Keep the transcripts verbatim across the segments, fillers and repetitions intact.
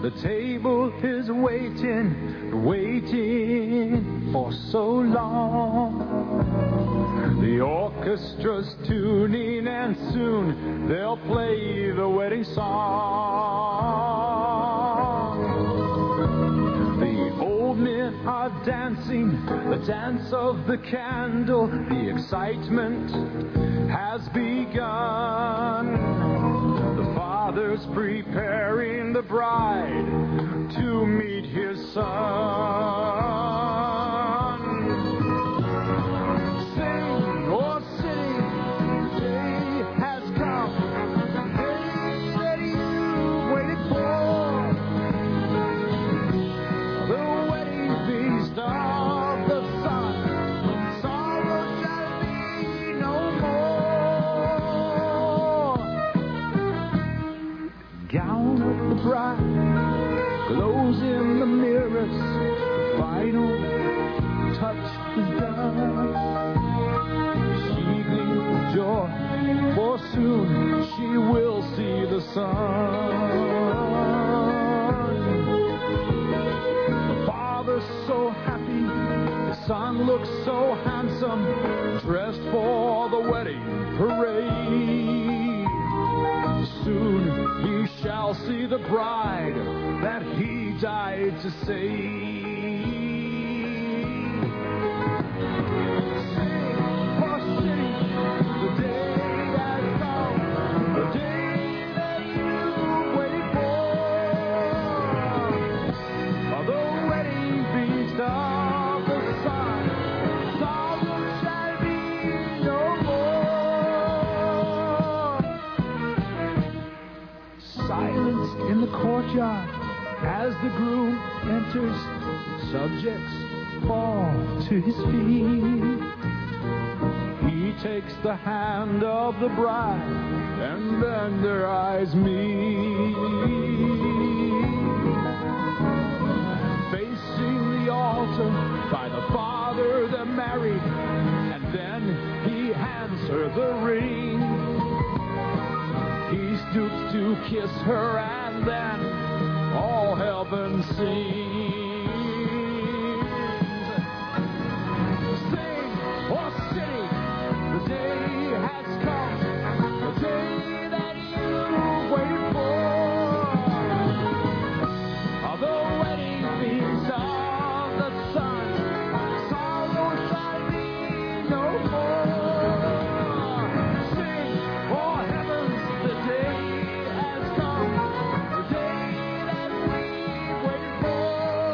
The table is waiting, waiting for so long. The orchestra's tuning, and soon they'll play the wedding song. The old men are dancing, the dance of the candle. The excitement has begun. The father's preparing the bride to meet his son. Sing, oh city, the day has come, the day that you waited for. The wedding feast of the Son, sorrow shall be no more. Gown of the bride glows in the mirrors. The final touch is done. She gleams with joy, for soon she will see the sun. The father's so happy, the son looks so handsome, dressed for the wedding parade. Soon he shall see the bride that he died to save. Sing, oh city, the day has come, the day that you waited for. The wedding feast of the Son, sorrow shall be no more. Silence in the courtyard as the groom enters. Subjects fall to his feet. He takes the hand of the bride, and then their eyes meet. Facing the altar by the father they're married, and then he hands her the ring. He stoops to kiss her, and then all heaven sings. Sing, oh city, the day has come, the day that you waited for. The wedding feast of the Son, sorrow shall be no more. Sing, oh heavens, the day has come, the day that we've waited for.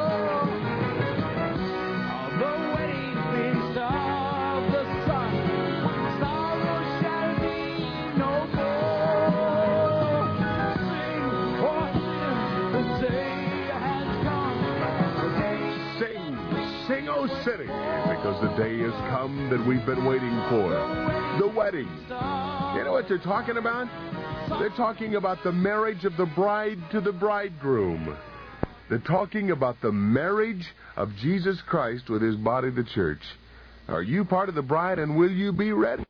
The wedding feast of the Son, sorrow shall be no more. Sing, oh heavens, the day has come, the day. Sing, sing, oh city, because the day has come that we've been waiting for. The wedding. You know what they're talking about? They're talking about the marriage of the bride to the bridegroom. They're talking about the marriage of Jesus Christ with his body, the church. Are you part of the bride, and will you be ready?